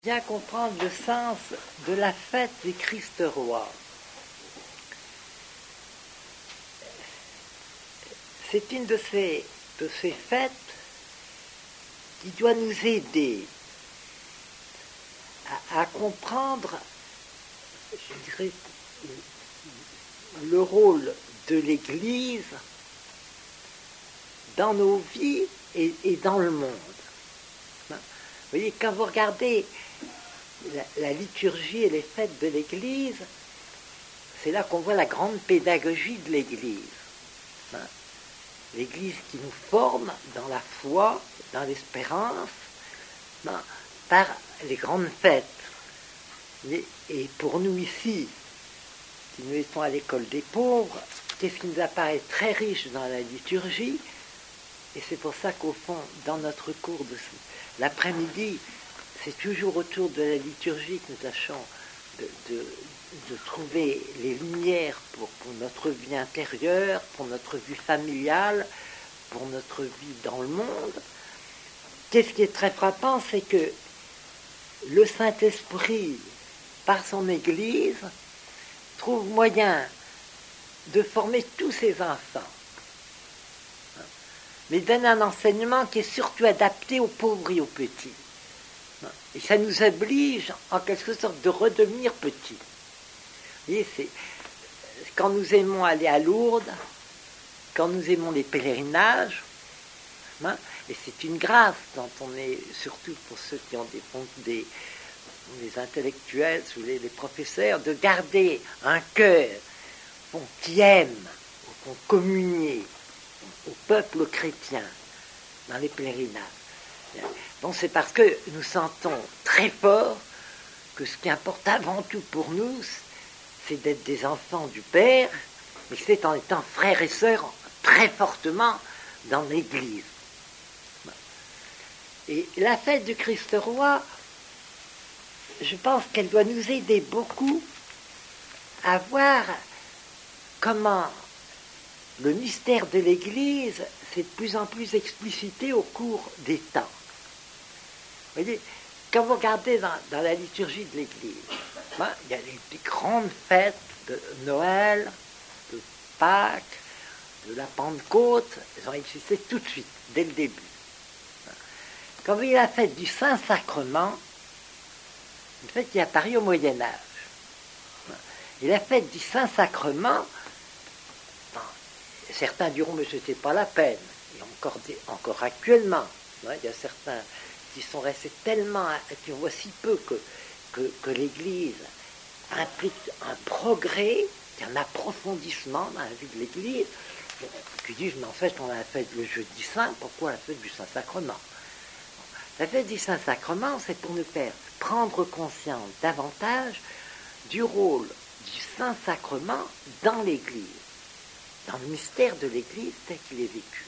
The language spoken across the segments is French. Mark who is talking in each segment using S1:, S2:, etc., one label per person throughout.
S1: Bien comprendre le sens de la fête du Christ roi. C'est une de ces fêtes qui doit nous aider à comprendre, je dirais, le rôle de l'Église dans nos vies et dans le monde. Vous voyez, quand vous regardez la liturgie et les fêtes de l'Église, c'est là qu'on voit la grande pédagogie de l'Église. L'Église qui nous forme dans la foi, dans l'espérance, par les grandes fêtes. Et pour nous ici, qui nous étions à l'école des pauvres, qu'est-ce qui nous apparaît très riche dans la liturgie? Et c'est pour ça qu'au fond, dans notre cours de l'après-midi, c'est toujours autour de la liturgie que nous tâchons de trouver les lumières pour notre vie intérieure, pour notre vie familiale, pour notre vie dans le monde. Qu'est-ce qui est très frappant, c'est que le Saint-Esprit, par son Église, trouve moyen de former tous ses enfants, mais donne un enseignement qui est surtout adapté aux pauvres et aux petits. Et ça nous oblige, en quelque sorte, de redevenir petits. Vous voyez, c'est quand nous aimons aller à Lourdes, quand nous aimons les pèlerinages, et c'est une grâce dont on est, surtout pour ceux qui ont des intellectuels ou les professeurs, de garder un cœur qui aime, qu'on communie au peuple chrétien dans les pèlerinages. Bon, c'est parce que nous sentons très fort que ce qui importe avant tout pour nous, c'est d'être des enfants du Père, mais c'est en étant frères et sœurs très fortement dans l'Église. Et la fête du Christ roi, je pense qu'elle doit nous aider beaucoup à voir comment le mystère de l'Église s'est de plus en plus explicité au cours des temps. Vous voyez, quand vous regardez dans la liturgie de l'Église, il y a des grandes fêtes de Noël, de Pâques, de la Pentecôte, elles ont existé tout de suite, dès le début. Quand vous voyez la fête du Saint-Sacrement, une fête qui est apparue au Moyen-Âge. Et la fête du Saint-Sacrement, certains diront, mais ce n'était pas la peine. Et encore actuellement, il y a certains qui sont restés tellement, qui voient si peu que l'Église implique un progrès, un approfondissement dans la vie de l'Église, qui disent, mais en fait, on a la fête le jeudi saint, pourquoi la fête du Saint-Sacrement? La fête du Saint-Sacrement, c'est pour nous faire prendre conscience davantage du rôle du Saint-Sacrement dans l'Église, dans le mystère de l'Église tel qu'il est vécu.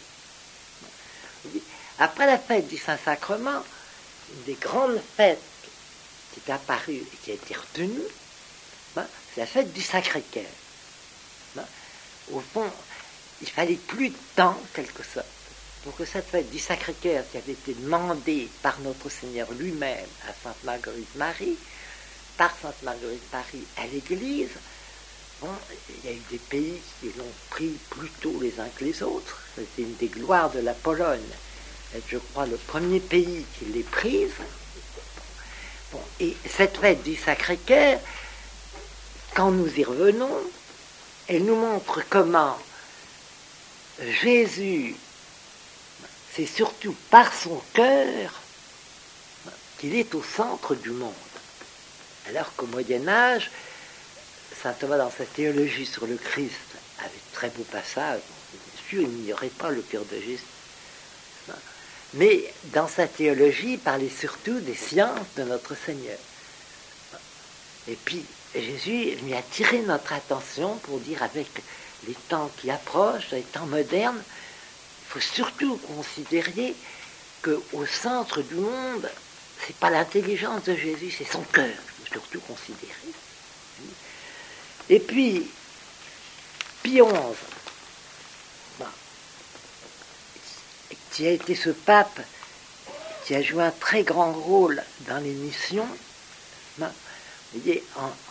S1: Après la fête du Saint-Sacrement, une des grandes fêtes qui est apparue et qui a été retenue, c'est la fête du Sacré-Cœur. Au fond, il fallait plus de temps, quelque sorte, pour que cette fête du Sacré-Cœur, qui avait été demandée par notre Seigneur lui-même à Sainte Marguerite Marie, par Sainte Marguerite Marie à l'Église, il y a eu des pays qui l'ont pris plus tôt les uns que les autres. C'était une des gloires de la Pologne. Je crois le premier pays qui l'ait prise. Et cette fête du Sacré-Cœur, quand nous y revenons, elle nous montre comment Jésus, c'est surtout par son cœur qu'il est au centre du monde. Alors qu'au Moyen-Âge, saint Thomas, dans sa théologie sur le Christ, avait de très beaux passages. Bien sûr, il n'ignorait pas le cœur de Jésus. Mais dans sa théologie, il parlait surtout des sciences de notre Seigneur. Et puis, Jésus lui a tiré notre attention pour dire, avec les temps qui approchent, les temps modernes, il faut surtout considérer qu'au centre du monde, c'est pas l'intelligence de Jésus, c'est son cœur. Il faut surtout considérer. Et puis, Pie XI, qui a été ce pape qui a joué un très grand rôle dans les missions, vous voyez,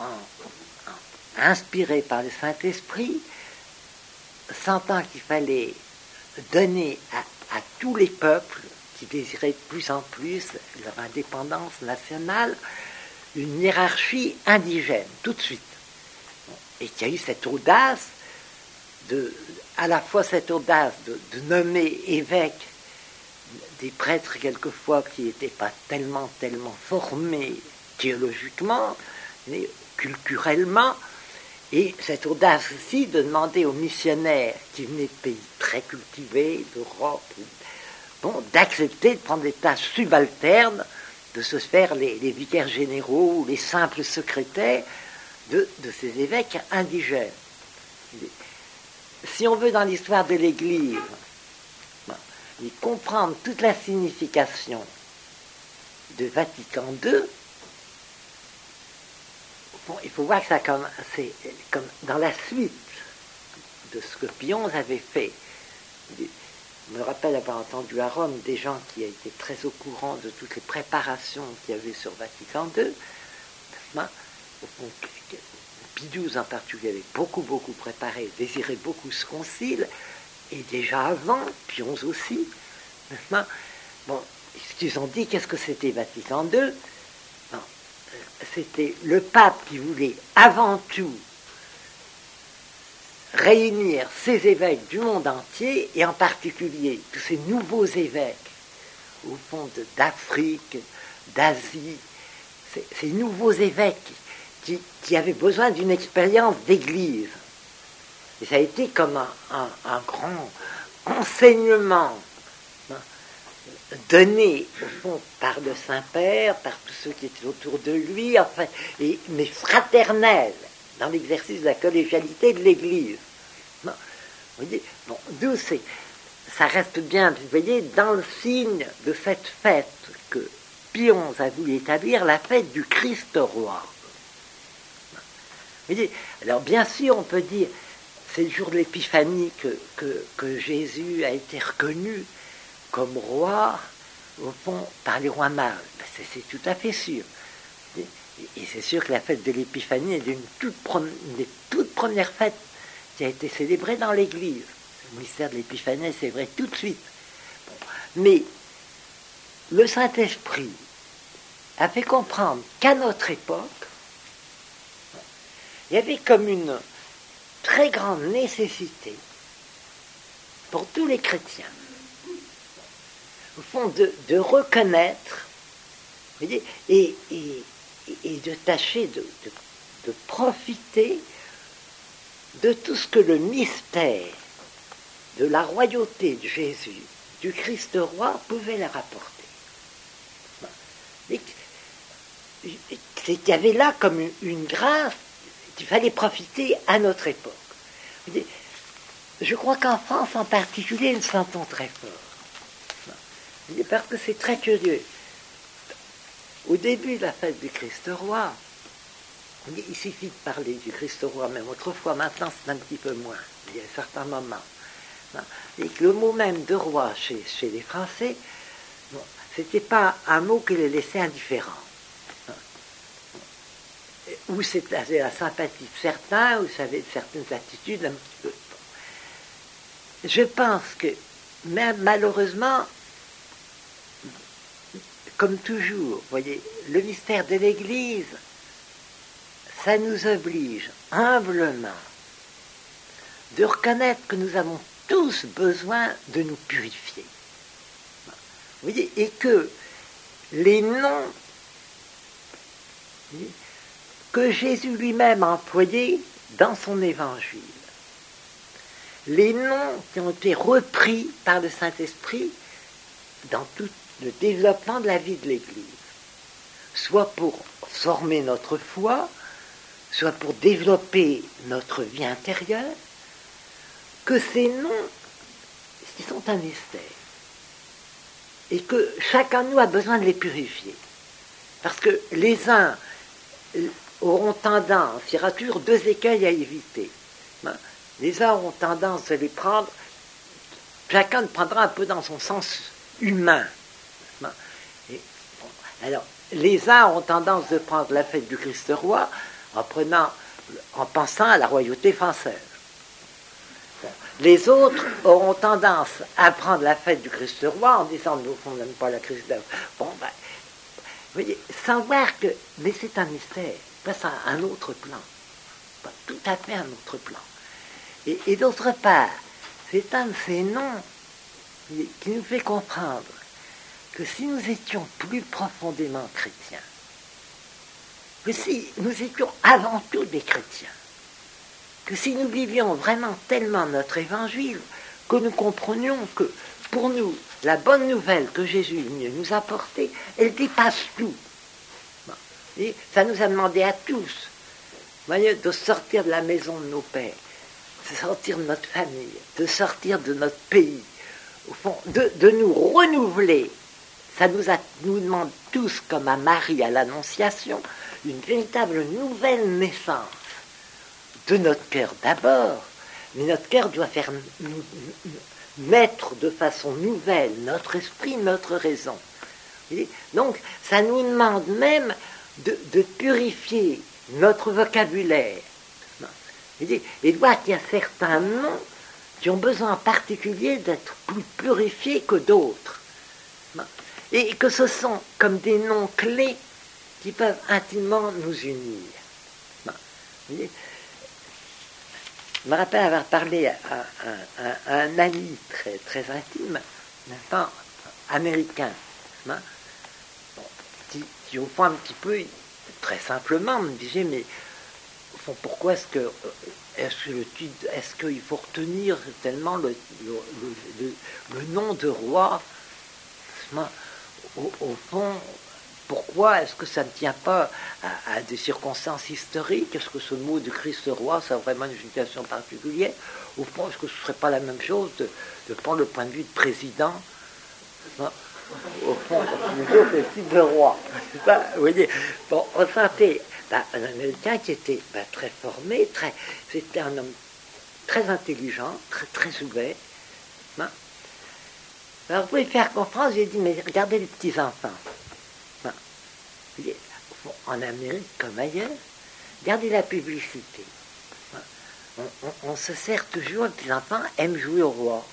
S1: inspiré par le Saint-Esprit, sentant qu'il fallait donner à tous les peuples qui désiraient de plus en plus leur indépendance nationale une hiérarchie indigène, tout de suite. Et qu'il y a eu cette audace, à la fois cette audace de nommer évêques des prêtres quelquefois qui n'étaient pas tellement formés théologiquement, mais culturellement, et cette audace aussi de demander aux missionnaires qui venaient de pays très cultivés, d'Europe, d'accepter de prendre des tâches subalternes, de se faire les vicaires généraux ou les simples secrétaires de ces évêques indigènes. Si on veut, dans l'histoire de l'Église, et comprendre toute la signification de Vatican II, il faut voir que c'est comme dans la suite de ce que Pie XI avait fait. Je me rappelle avoir entendu à Rome des gens qui étaient très au courant de toutes les préparations qu'il y avait sur Vatican II. Pie XII en particulier avait beaucoup préparé, désirait beaucoup ce concile, et déjà avant, Pie XI aussi. Ce qu'ils ont dit, qu'est-ce que c'était Vatican II? C'était le pape qui voulait avant tout réunir ces évêques du monde entier, et en particulier tous ces nouveaux évêques, au fond d'Afrique, d'Asie, ces nouveaux évêques qui avaient besoin d'une expérience d'église. Et ça a été comme un grand enseignement donné, au fond, par le Saint-Père, par tous ceux qui étaient autour de lui, enfin, mais fraternel, dans l'exercice de la collégialité de l'Église. Vous voyez, d'où ça reste bien, vous voyez, dans le signe de cette fête que Pie XI a voulu établir, la fête du Christ roi. Vous voyez, alors bien sûr, on peut dire, c'est le jour de l'Épiphanie que Jésus a été reconnu comme roi, au fond, par les rois mages. C'est tout à fait sûr. Et c'est sûr que la fête de l'Épiphanie est une des toutes premières fêtes qui a été célébrée dans l'Église. Le mystère de l'Épiphanie c'est vrai tout de suite. Mais le Saint-Esprit a fait comprendre qu'à notre époque, il y avait comme une très grande nécessité pour tous les chrétiens, au fond, de reconnaître, vous voyez, et de tâcher de profiter de tout ce que le mystère de la royauté de Jésus, du Christ roi, pouvait leur apporter. Il y avait là comme une grâce qu'il fallait profiter à notre époque. Vous voyez, je crois qu'en France en particulier, nous le sentons très fort. Parce que c'est très curieux. Au début de la fête du Christ roi, il suffit de parler du Christ roi, même autrefois, maintenant c'est un petit peu moins, il y a certains moments. Et que le mot même de roi chez les Français, c'était pas un mot qui les laissait indifférents. Ou c'était la sympathie de certains, ou ça avait certaines attitudes un petit peu. Je pense que, même malheureusement, comme toujours, vous voyez, le mystère de l'Église, ça nous oblige humblement de reconnaître que nous avons tous besoin de nous purifier. Vous voyez, et que les noms que Jésus lui-même a employés dans son évangile, les noms qui ont été repris par le Saint-Esprit dans tout le développement de la vie de l'Église, soit pour former notre foi, soit pour développer notre vie intérieure, que ces noms, ils sont un mystère, et que chacun de nous a besoin de les purifier. Parce que les uns auront tendance, il y aura toujours deux écueils à éviter. Les uns auront tendance à les prendre, chacun le prendra un peu dans son sens humain. Alors, les uns ont tendance de prendre la fête du Christ roi en pensant à la royauté française. Bon. Les autres auront tendance à prendre la fête du Christ roi en disant nous on n'aime pas la Christ. Bon, ben, vous voyez, sans voir que, mais c'est un mystère, passe à un autre plan, pas tout à fait un autre plan. Et d'autre part, c'est un de ces noms qui nous fait comprendre que si nous étions plus profondément chrétiens, que si nous étions avant tout des chrétiens, que si nous vivions vraiment tellement notre évangile, que nous comprenions que pour nous, la bonne nouvelle que Jésus est venu nous apporter, elle dépasse tout. Et ça nous a demandé à tous, voyez, de sortir de la maison de nos pères, de sortir de notre famille, de sortir de notre pays, au fond, de nous renouveler. Ça nous demande tous, comme à Marie à l'Annonciation, une véritable nouvelle naissance de notre cœur d'abord, mais notre cœur doit faire naître de façon nouvelle notre esprit, notre raison. Donc, ça nous demande même de purifier notre vocabulaire. Et voir qu'il y a certains noms qui ont besoin en particulier d'être plus purifiés que d'autres. Et que ce sont comme des noms clés qui peuvent intimement nous unir. Je me rappelle avoir parlé à un ami très, très intime, américain, qui au fond un petit peu, très simplement, me disait, mais au fond, pourquoi est-ce qu'il faut retenir tellement le nom de roi? Au fond, pourquoi est-ce que ça ne tient pas à des circonstances historiques? Est-ce que ce mot de Christ roi, ça a vraiment une signification particulière? Au fond, est-ce que ce ne serait pas la même chose de prendre le point de vue de président? Au fond, plutôt que le titre de roi. Vous voyez, bon, on sentait un Américain qui était très formé, c'était un homme très intelligent, très, très ouvert. Alors, pour lui faire comprendre, j'ai dit, mais regardez les petits-enfants. En Amérique comme ailleurs, regardez la publicité. On se sert toujours, les petits-enfants aiment jouer au roi.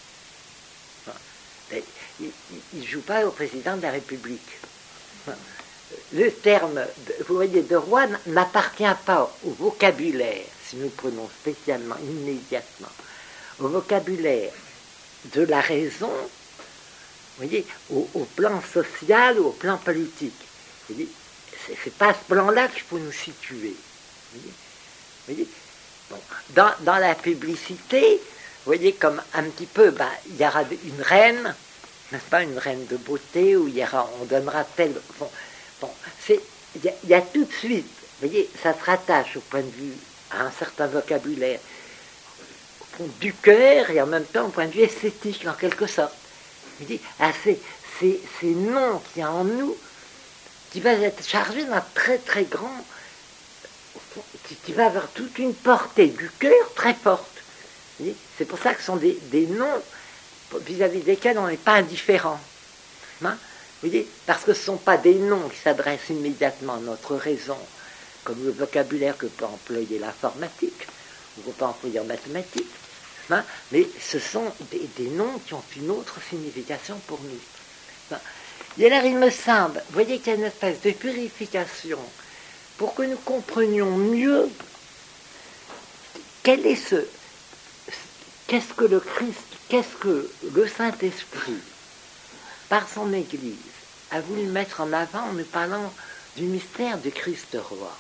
S1: Ils ne jouent pas au président de la République. Le terme, vous voyez, de roi n'appartient pas au vocabulaire, si nous prenons spécialement, immédiatement, au vocabulaire de la raison, vous voyez, au plan social ou au plan politique. Vous voyez, c'est pas à ce plan-là qu'il faut nous situer. Vous voyez, bon, dans la publicité, vous voyez, comme un petit peu, il y aura une reine, n'est-ce pas, une reine de beauté, où on donnera tel... Bon, il y a tout de suite, vous voyez, ça se rattache au point de vue, à un certain vocabulaire, au fond du cœur, et en même temps au point de vue esthétique, en quelque sorte. Vous voyez, ces noms qu'il y a en nous, qui va être chargé d'un très très grand, qui va avoir toute une portée du cœur très forte. C'est pour ça que ce sont des noms vis-à-vis desquels on n'est pas indifférent. Vous voyez, parce que ce ne sont pas des noms qui s'adressent immédiatement à notre raison, comme le vocabulaire que peut employer l'informatique, ou qu'on peut employer en mathématiques, mais ce sont des noms qui ont une autre signification pour nous. Et alors il me semble, vous voyez qu'il y a une espèce de purification pour que nous comprenions mieux qu'est-ce que le Christ, qu'est-ce que le Saint-Esprit, par son Église, a voulu mettre en avant en nous parlant du mystère du Christ roi.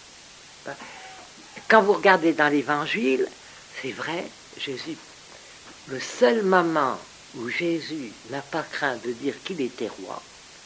S1: Quand vous regardez dans l'Évangile, c'est vrai, Jésus, le seul moment où Jésus n'a pas craint de dire qu'il était roi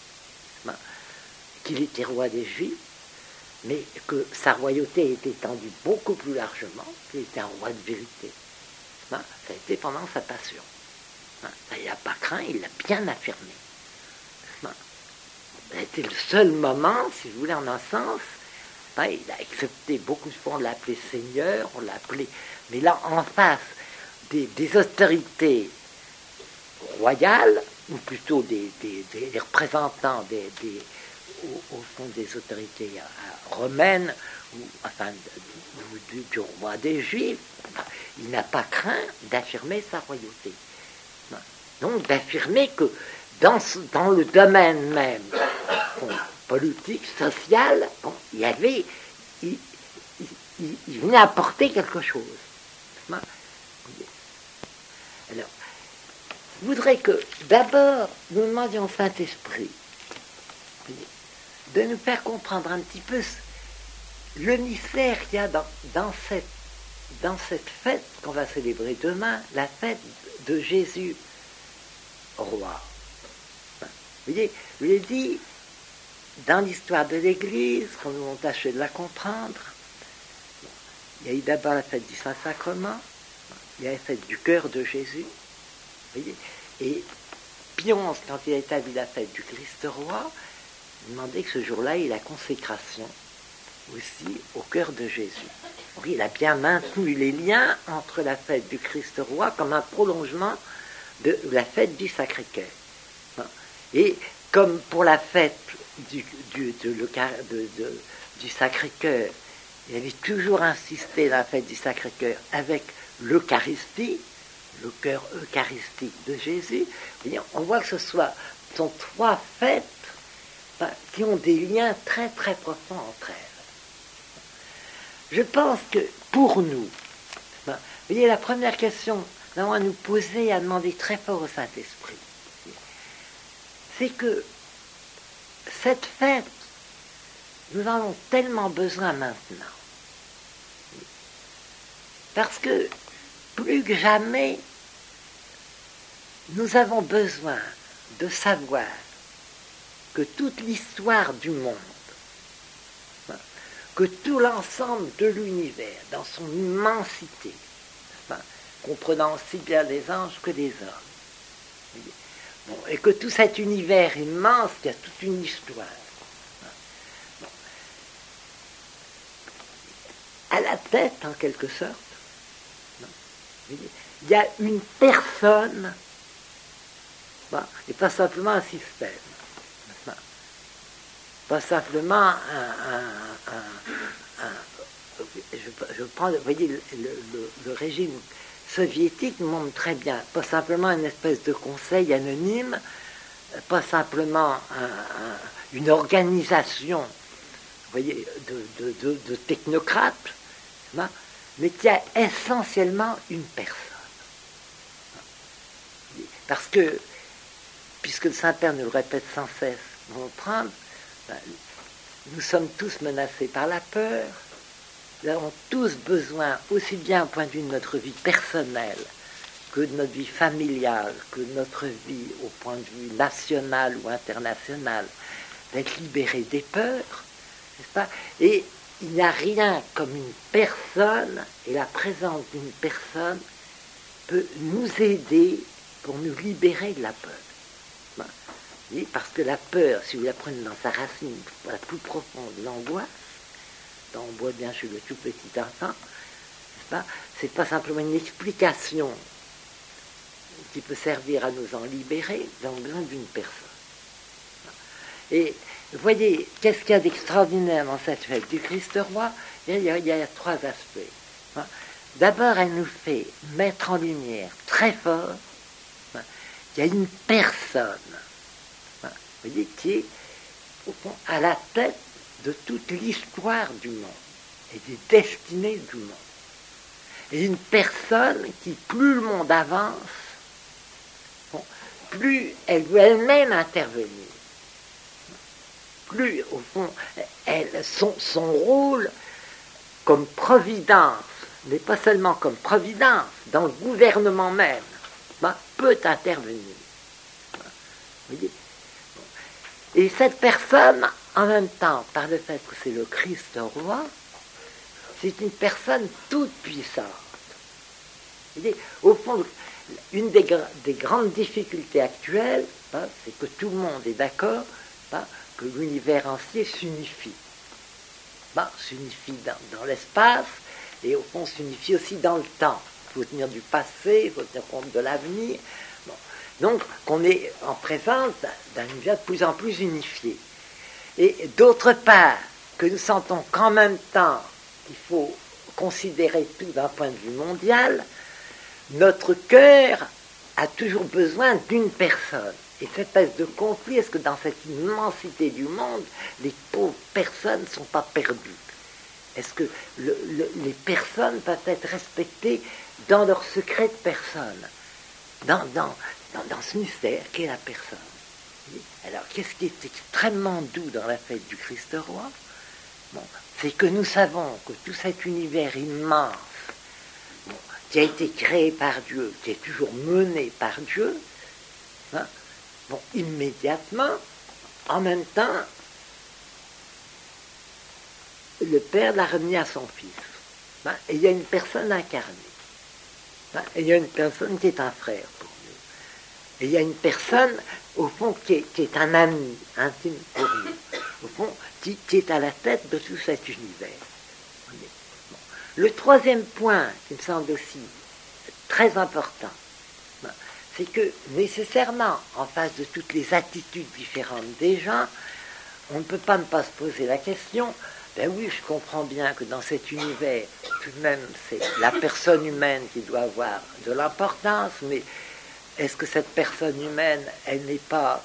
S1: des Juifs, mais que sa royauté est étendue beaucoup plus largement, qu'il était un roi de vérité. Ça a été pendant sa passion. Il n'a pas craint, il l'a bien affirmé. Ça a été le seul moment, si vous voulez, en un sens. Il a accepté, beaucoup de fois on l'appelait Seigneur, on l'appelait... Mais là, en face des autorités royales, ou plutôt des représentants au fond des autorités romaines, ou enfin du roi des Juifs, il n'a pas craint d'affirmer sa royauté. Donc d'affirmer que dans le domaine même politique, social, il y avait, il venait apporter quelque chose. Alors, je voudrais que d'abord nous demandions au Saint-Esprit de nous faire comprendre un petit peu le mystère qu'il y a dans cette fête qu'on va célébrer demain, la fête de Jésus roi. Vous voyez, je l'ai dit, dans l'histoire de l'Église, quand nous avons tâché de la comprendre, il y a eu d'abord la fête du Saint-Sacrement, il y a la fête du cœur de Jésus, vous voyez, et Pion, quand il a établi la fête du Christ roi, demandait que ce jour-là, il y ait la consécration aussi au cœur de Jésus. Oui, il a bien maintenu les liens entre la fête du Christ roi comme un prolongement de la fête du Sacré-Cœur. Et comme pour la fête du Sacré-Cœur, il avait toujours insisté dans la fête du Sacré-Cœur avec l'Eucharistie, le cœur eucharistique de Jésus. On voit que sont trois fêtes qui ont des liens très très profonds entre elles. Je pense que pour nous, vous voyez, la première question nous avons à nous poser et à demander très fort au Saint-Esprit, c'est que cette fête, nous en avons tellement besoin maintenant. Parce que plus que jamais, nous avons besoin de savoir que toute l'histoire du monde, que tout l'ensemble de l'univers, dans son immensité, comprenant aussi bien les anges que les hommes, bon, et que tout cet univers immense, il y a toute une histoire. Bon. À la tête, en quelque sorte, il y a une personne, et pas simplement un système. Pas simplement je prends, vous voyez, le régime soviétique nous montre très bien, pas simplement une espèce de conseil anonyme, pas simplement une organisation, vous voyez, de technocrates, mais qui a essentiellement une personne. Parce que, puisque le Saint-Père nous le répète sans cesse, nous sommes tous menacés par la peur, nous avons tous besoin, aussi bien au point de vue de notre vie personnelle, que de notre vie familiale, que de notre vie au point de vue national ou international, d'être libérés des peurs, n'est-ce pas? Et il n'y a rien comme une personne, et la présence d'une personne peut nous aider pour nous libérer de la peur. Parce que la peur, si vous la prenez dans sa racine la plus profonde, l'angoisse, dont on voit bien chez le tout petit enfant, n'est-ce pas? C'est pas simplement une explication qui peut servir à nous en libérer, nous avons besoin d'une personne. Et vous voyez, qu'est-ce qu'il y a d'extraordinaire dans cette fête du Christ roi? Il y a trois aspects. D'abord, elle nous fait mettre en lumière très fort qu'il y a une personne, vous voyez, qui est au fond à la tête de toute l'histoire du monde et des destinées du monde. Et une personne qui, plus le monde avance, plus elle veut elle-même intervenir. Plus, au fond, son rôle comme providence, mais pas seulement comme providence, dans le gouvernement même, peut intervenir. Vous voyez? Et cette personne, en même temps, par le fait que c'est le Christ roi, c'est une personne toute puissante. Vous voyez? Au fond, une des grandes difficultés actuelles, c'est que tout le monde est d'accord que l'univers entier s'unifie. S'unifie dans l'espace, et au fond s'unifie aussi dans le temps. Il faut tenir du passé, il faut tenir compte de l'avenir. Donc, qu'on est en présence d'un univers de plus en plus unifié. Et d'autre part, que nous sentons qu'en même temps, qu'il faut considérer tout d'un point de vue mondial, notre cœur a toujours besoin d'une personne. Et cette espèce de conflit, est-ce que dans cette immensité du monde, les pauvres personnes ne sont pas perdues? Est-ce que les personnes peuvent être respectées dans leur secret de personne, dans ce mystère qu'est la personne? Alors, qu'est-ce qui est extrêmement doux dans la fête du Christ roi? Bon, c'est que nous savons que tout cet univers immense, bon, qui a été créé par Dieu, qui est toujours mené par Dieu, hein, bon, immédiatement, en même temps, le Père l'a remis à son Fils. Hein, et il y a une personne incarnée. Hein, et il y a une personne qui est un frère pour nous. Et il y a une personne, au fond, qui est un ami intime pour nous. Au fond, qui est à la tête de tout cet univers. Bon. Le troisième point, qui me semble aussi très important, c'est que nécessairement, en face de toutes les attitudes différentes des gens, on ne peut pas ne pas se poser la question, ben oui, je comprends bien que dans cet univers, tout de même, c'est la personne humaine qui doit avoir de l'importance, mais est-ce que cette personne humaine, elle n'est pas...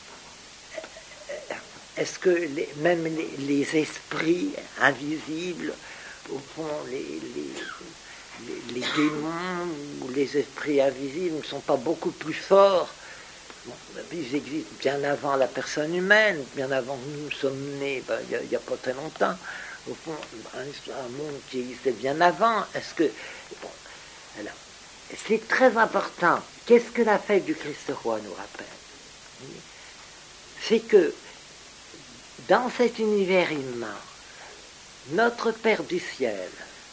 S1: Est-ce que même les esprits invisibles, au fond, les démons ou les esprits invisibles ne sont pas beaucoup plus forts? Bon, ils existent bien avant la personne humaine, bien avant que nous sommes nés, il n'y a pas très longtemps. Au fond, un monde qui existait bien avant. Est-ce que... Bon, alors, c'est très important. Qu'est-ce que la fête du Christ roi nous rappelle? C'est que dans cet univers immense, notre Père du ciel,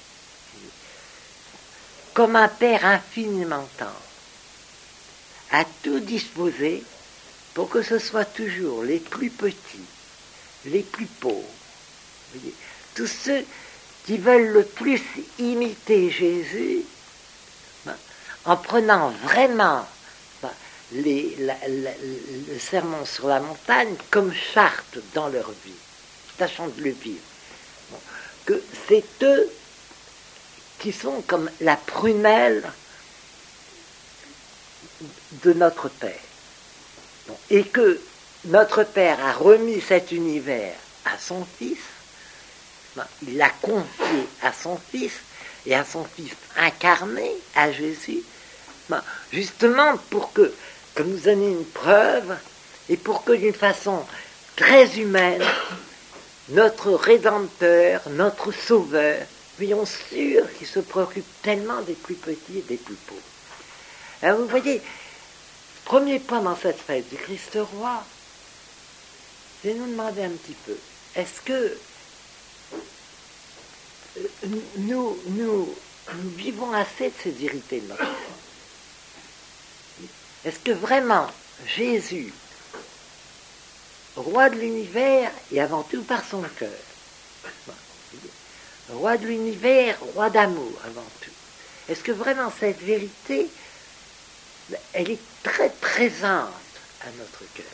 S1: comme un Père infiniment tendre, a tout disposé pour que ce soit toujours les plus petits, les plus pauvres, voyez, tous ceux qui veulent le plus imiter Jésus, en prenant vraiment le sermon sur la montagne comme charte dans leur vie, tâchant de le vivre. Bon, que c'est eux qui sont comme la prunelle de notre Père. Bon, et que notre Père a remis cet univers à son Fils, il l'a confié à son Fils, et à son Fils incarné, à Jésus, justement pour que nous donnions une preuve, et pour que d'une façon très humaine, notre Rédempteur, notre Sauveur, soyons sûrs qu'il se préoccupe tellement des plus petits et des plus pauvres. Alors vous voyez, premier point dans cette fête du Christ roi, c'est de nous demander un petit peu, est-ce que nous vivons assez de ces vérités de notre foi? Est-ce que vraiment Jésus, roi de l'univers, et avant tout par son cœur, roi de l'univers, roi d'amour avant tout, est-ce que vraiment cette vérité, elle est très présente à notre cœur?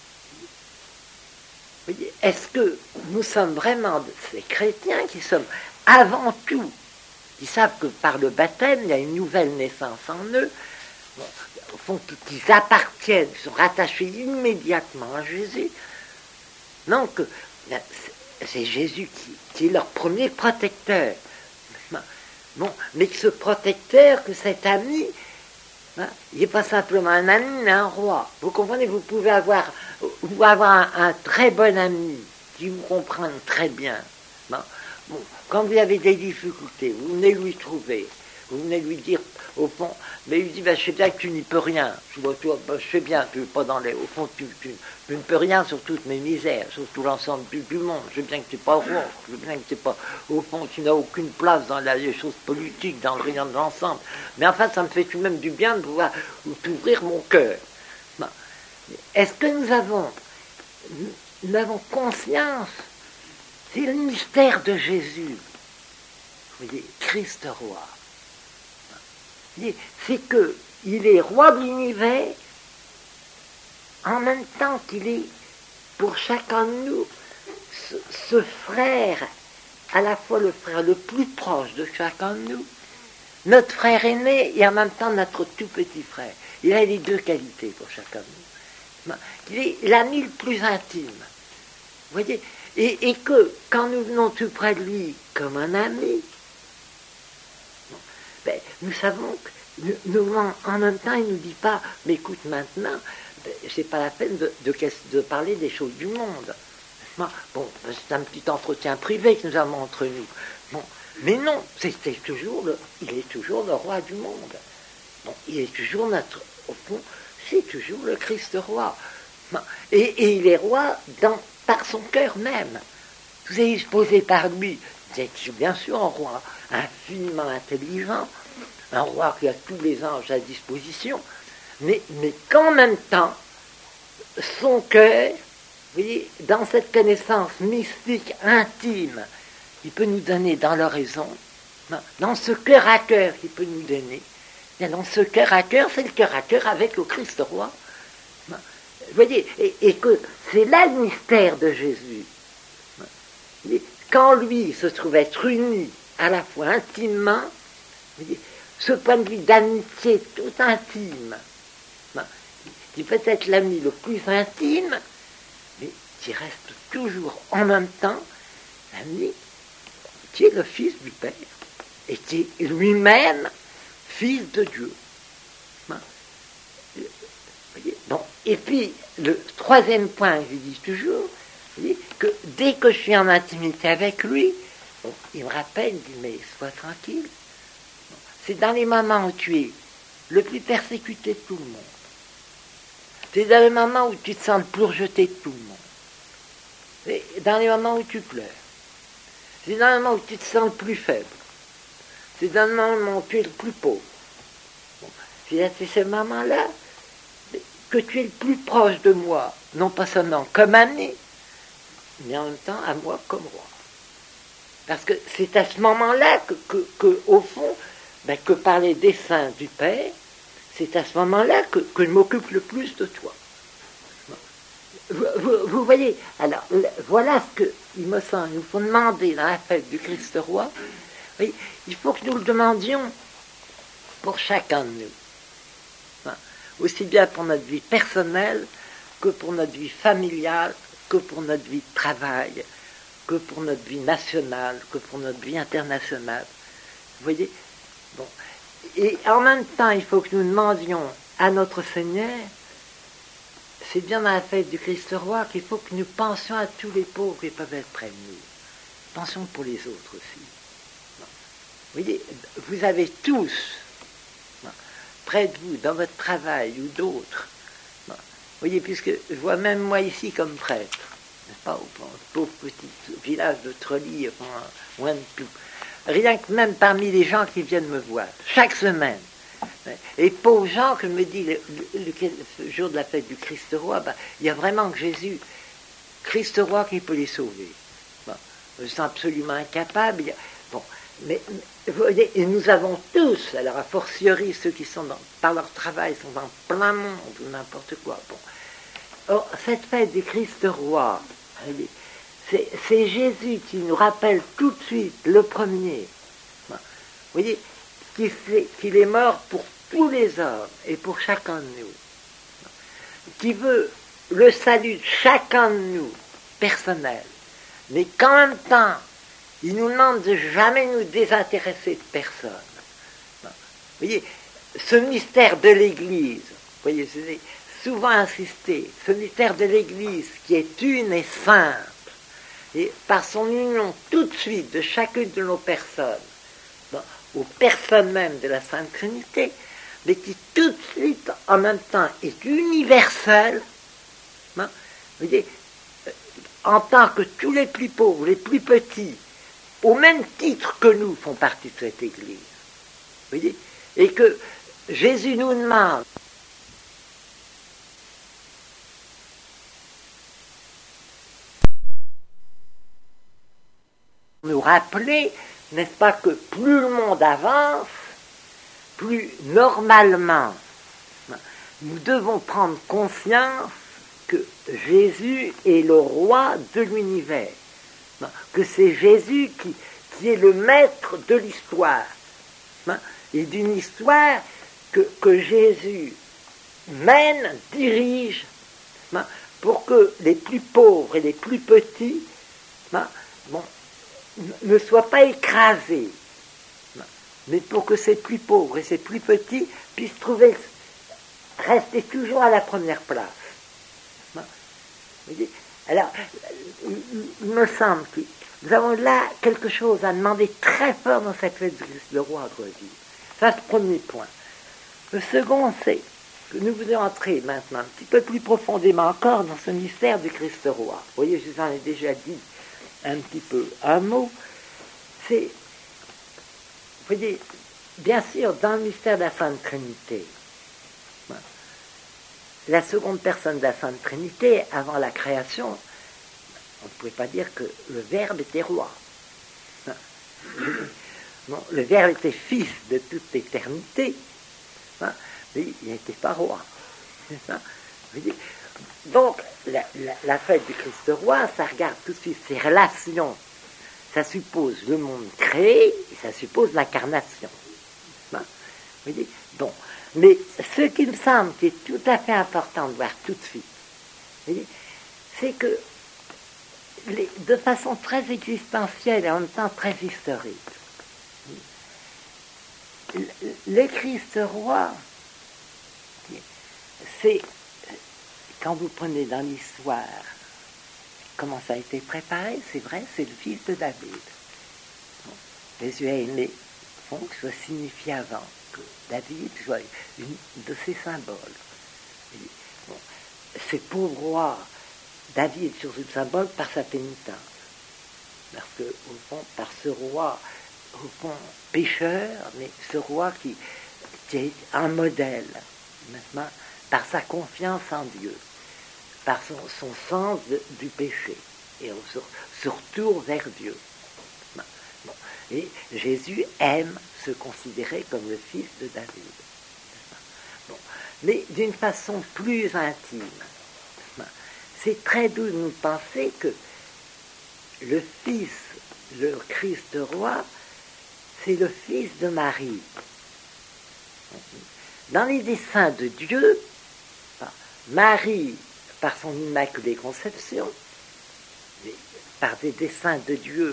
S1: Est-ce que nous sommes vraiment ces chrétiens qui sommes avant tout, qui savent que par le baptême, il y a une nouvelle naissance en eux, bon, au fond, qu'ils appartiennent, qu'ils sont rattachés immédiatement à Jésus? Donc, c'est Jésus qui est leur premier protecteur. Bon, mais que ce protecteur, que cet ami, il n'est pas simplement un ami, mais un roi. Vous comprenez, vous pouvez avoir un très bon ami qui vous comprend très bien. Bon, quand vous avez des difficultés, vous venez lui trouver, vous venez lui dire, au fond, mais il dit, je sais bien que tu n'y peux rien. Je sais bien, tu pas dans les, au fond, tu ne peux rien sur toutes mes misères, sur tout l'ensemble du monde. Je sais bien que tu n'es pas roi, je sais bien que tu n'es pas, au fond, tu n'as aucune place dans les choses politiques, dans le rien de l'ensemble. Mais enfin, ça me fait tout de même du bien de pouvoir t'ouvrir mon cœur. Bon. Est-ce que nous avons conscience? C'est le mystère de Jésus. Vous voyez, Christ roi. C'est qu'il est roi de l'univers, en même temps qu'il est pour chacun de nous ce frère, à la fois le frère le plus proche de chacun de nous, notre frère aîné et en même temps notre tout petit frère. Il a les deux qualités pour chacun de nous. Il est l'ami le plus intime. Vous voyez, et que quand nous venons tout près de lui comme un ami, ben, nous savons que nous, en même temps, il ne nous dit pas, mais écoute maintenant, ben, c'est pas la peine de parler des choses du monde. Bon, c'est un petit entretien privé que nous avons entre nous. Bon, mais non, il est toujours le roi du monde. Bon, il est toujours au fond, c'est toujours le Christ roi. Et il est roi par son cœur même. Vous êtes disposé par lui. Vous êtes bien sûr un roi infiniment intelligent, un roi qui a tous les anges à disposition, mais qu'en même temps, son cœur, vous voyez, dans cette connaissance mystique intime qu'il peut nous donner dans l'oraison, dans ce cœur à cœur qu'il peut nous donner, dans ce cœur à cœur, c'est le cœur à cœur avec le Christ roi. Vous voyez, et que c'est là le mystère de Jésus. Quand lui se trouve être uni à la fois intimement, vous voyez, ce point de vue d'amitié tout intime, qui peut être l'ami le plus intime, mais qui reste toujours en même temps l'ami qui est le Fils du Père et qui est lui-même Fils de Dieu. Bon. Et puis, le troisième point, je dis toujours, que dès que je suis en intimité avec lui, bon, il me rappelle, il dit, mais sois tranquille. C'est dans les moments où tu es le plus persécuté de tout le monde. C'est dans les moments où tu te sens le plus rejeté de tout le monde. C'est dans les moments où tu pleures. C'est dans les moments où tu te sens le plus faible. C'est dans les moments où tu es le plus pauvre. Bon, c'est ces moments-là que tu es le plus proche de moi, non pas seulement comme ami, mais en même temps à moi comme roi. Parce que c'est à ce moment-là que au fond, que par les desseins du Père, c'est à ce moment-là que je m'occupe le plus de toi. Vous voyez, alors voilà ce qu'il me semble, il faut demander dans la fête du Christ roi. Oui, il faut que nous le demandions pour chacun de nous. Aussi bien pour notre vie personnelle que pour notre vie familiale, que pour notre vie de travail, que pour notre vie nationale, que pour notre vie internationale. Vous voyez? Bon. Et en même temps, il faut que nous demandions à notre Seigneur, c'est bien dans la fête du Christ roi qu'il faut que nous pensions à tous les pauvres qui peuvent être près de nous. Pensions pour les autres aussi. Vous voyez, vous avez tous, près de vous, dans votre travail ou d'autres. Vous voyez, puisque je vois même moi ici comme prêtre, n'est-ce pas, au pauvre petit village de Trolly, loin de tout. Rien que même parmi les gens qui viennent me voir, chaque semaine. Et pauvres gens que je me dis, le jour de la fête du Christ roi, il y a vraiment que Jésus, Christ roi, qui peut les sauver. Bon, je suis absolument incapable. Bon, mais vous voyez, et nous avons tous, alors a fortiori ceux qui sont par leur travail sont dans plein monde ou n'importe quoi. Bon. Or, cette fête du Christ roi, c'est Jésus qui nous rappelle tout de suite le premier. Vous voyez, qu'il est mort pour tous les hommes et pour chacun de nous. Qui veut le salut de chacun de nous, personnel, mais qu'en même temps, il nous demande de jamais nous désintéresser de personne. Vous voyez, ce mystère de l'Église, vous voyez, c'est souvent insisté, ce mystère de l'Église qui est une et simple, et par son union tout de suite de chacune de nos personnes, aux personnes même de la Sainte Trinité, mais qui tout de suite, en même temps, est universelle, vous voyez, en tant que tous les plus pauvres, les plus petits, au même titre que nous, font partie de cette Église. Vous voyez, et que Jésus nous demande de nous rappeler, n'est-ce pas, que plus le monde avance, plus normalement, nous devons prendre conscience que Jésus est le roi de l'univers. que c'est Jésus qui est le maître de l'histoire, et d'une histoire que Jésus mène, dirige, pour que les plus pauvres et les plus petits ne soient pas écrasés, mais pour que ces plus pauvres et ces plus petits puissent rester toujours à la première place. Alors, il me semble que nous avons là quelque chose à demander très fort dans cette fête du Christ le roi de revivre. Ça, c'est le premier point. Le second, c'est que nous voulons entrer maintenant un petit peu plus profondément encore dans ce mystère du Christ roi. Vous voyez, je vous en ai déjà dit un petit peu un mot. C'est, vous voyez, bien sûr, dans le mystère de la Sainte Trinité, la seconde personne de la Sainte Trinité, avant la création, on ne pouvait pas dire que le Verbe était roi. Non, le Verbe était fils de toute éternité, mais il n'était pas roi. Donc, la fête du Christ roi, ça regarde tout de suite ses relations. Ça suppose le monde créé et ça suppose l'incarnation. Bon. Mais ce qui me semble qui est tout à fait important de voir tout de suite, c'est que de façon très existentielle et en même temps très historique, le Christ roi, c'est, quand vous prenez dans l'histoire comment ça a été préparé, c'est vrai, c'est le fils de David. Jésus est né, que soit signifié avant, que David soit une de ses symboles. Ce pauvre roi, David sur ce symbole par sa pénitence. Parce que, au fond, par ce roi, au fond, pécheur, mais ce roi qui est un modèle, maintenant, par sa confiance en Dieu, par son sens du péché, et se retourne vers Dieu. Bon. Et Jésus aime se considérer comme le fils de David. Bon. Mais d'une façon plus intime, c'est très doux de nous penser que le Fils, le Christ roi, c'est le Fils de Marie. Dans les desseins de Dieu, Marie, par son immaculée conception, par des desseins de Dieu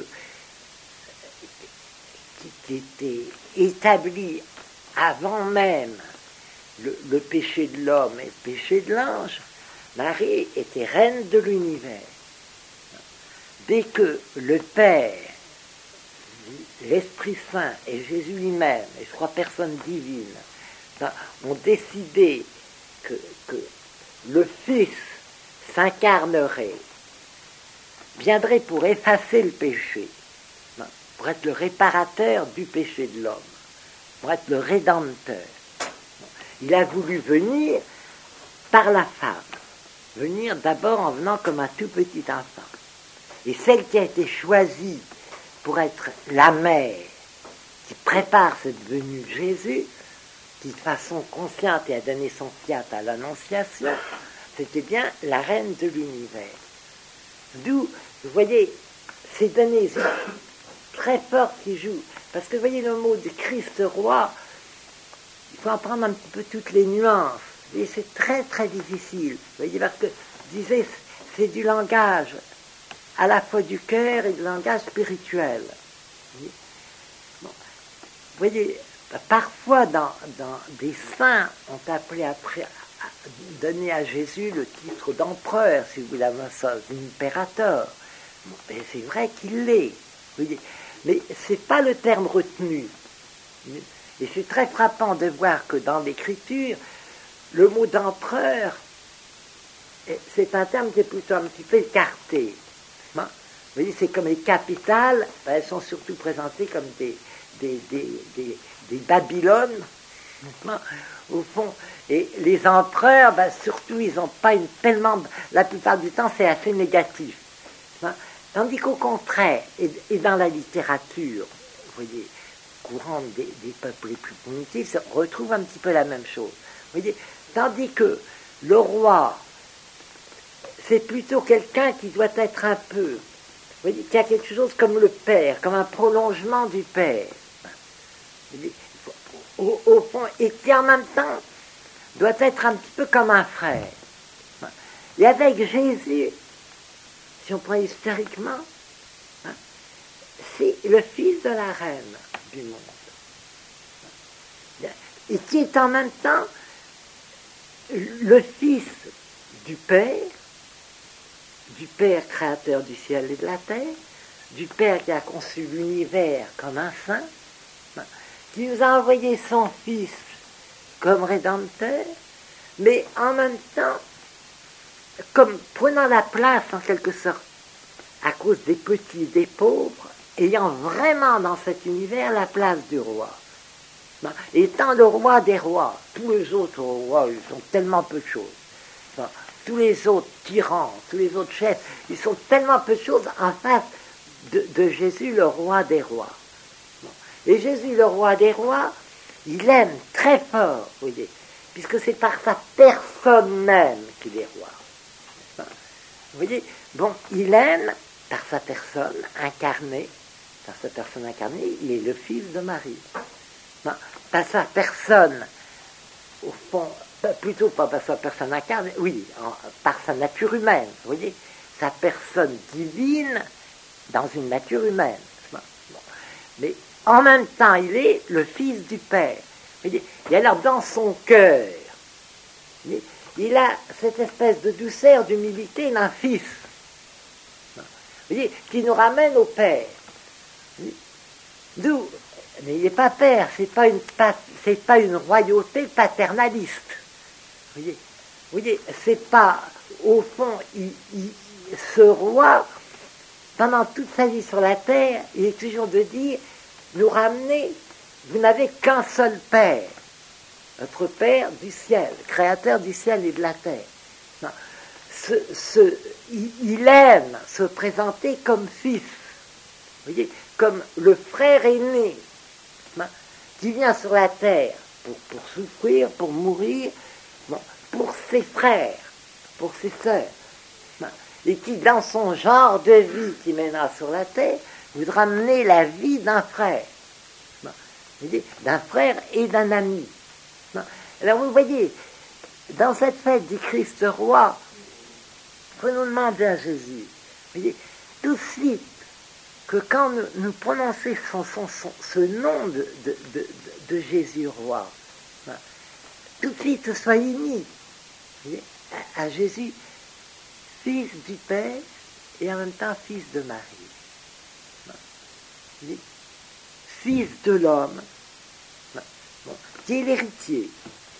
S1: qui étaient établis avant même le péché de l'homme et le péché de l'ange, Marie était reine de l'univers. Dès que le Père, l'Esprit Saint et Jésus lui-même, les trois personnes divines, ont décidé que le Fils s'incarnerait, viendrait pour effacer le péché, pour être le réparateur du péché de l'homme, pour être le rédempteur. Il a voulu venir par la femme, venir d'abord en venant comme un tout petit enfant. Et celle qui a été choisie pour être la mère, qui prépare cette venue de Jésus, qui de façon consciente et a donné son fiat à l'Annonciation, c'était bien la reine de l'univers. D'où, vous voyez, ces données très fortes qui jouent. Parce que, vous voyez, le mot de Christ roi, il faut en prendre un petit peu toutes les nuances. Et c'est très, très difficile. Vous voyez, parce que, je disais, c'est du langage à la fois du cœur et du langage spirituel. Bon. Vous voyez, parfois dans des saints, on appelé après à donner à Jésus le titre d'empereur, si vous voulez, d'impérateur. Bon, c'est vrai qu'il l'est. Vous voyez, mais c'est pas le terme retenu. Et c'est très frappant de voir que dans l'Écriture, le mot d'empereur, c'est un terme qui est plutôt un petit peu écarté. Vous voyez, c'est comme les capitales, elles sont surtout présentées comme des Babylones, au fond. Et les empereurs, surtout, ils n'ont pas tellement... La plupart du temps, c'est assez négatif. Tandis qu'au contraire, et dans la littérature, vous voyez, courante des peuples les plus primitifs, on retrouve un petit peu la même chose. Vous voyez, tandis que le roi, c'est plutôt quelqu'un qui doit être un peu... Vous voyez qu'il y a quelque chose comme le Père, comme un prolongement du Père. Au fond, et qui en même temps doit être un petit peu comme un frère. Et avec Jésus, si on prend historiquement, c'est le fils de la reine du monde. Et qui est en même temps le fils du Père créateur du ciel et de la terre, du Père qui a conçu l'univers comme un saint, qui nous a envoyé son Fils comme rédempteur, mais en même temps, comme prenant la place en quelque sorte, à cause des petits, des pauvres, ayant vraiment dans cet univers la place du roi. Étant le roi des rois, tous les autres rois, ils sont tellement peu de choses. Tous les autres tyrans, tous les autres chefs, ils sont tellement peu de choses en face de Jésus, le roi des rois. Et Jésus, le roi des rois, il aime très fort, vous voyez, puisque c'est par sa personne même qu'il est roi. Vous voyez, bon, il aime par sa personne incarnée, il est le fils de Marie. Par sa personne, au fond, plutôt pas par sa personne incarnée, oui, par sa nature humaine, vous voyez, sa personne divine dans une nature humaine. Bon. Mais en même temps, il est le fils du Père. Vous voyez, et alors dans son cœur, il a cette espèce de douceur, d'humilité d'un fils, vous voyez, qui nous ramène au Père. D'où, mais il n'est pas père, c'est pas une royauté paternaliste. Vous voyez, c'est pas, au fond, ce roi, pendant toute sa vie sur la terre, il est toujours de dire, nous ramener, vous n'avez qu'un seul Père, notre Père du ciel, créateur du ciel et de la terre. Non. Il aime se présenter comme fils, vous voyez, comme le frère aîné, qui vient sur la terre pour souffrir, pour mourir, pour ses frères, pour ses sœurs, et qui, dans son genre de vie qui mènera sur la terre, voudra mener la vie d'un frère, d'un frère et d'un ami. Alors vous voyez, dans cette fête du Christ roi, il faut nous demander à Jésus, vous voyez, tout de suite, que quand nous prononçons ce nom de Jésus roi, tout de suite soit uni à Jésus, fils du Père et en même temps fils de Marie, fils de l'homme, qui est l'héritier,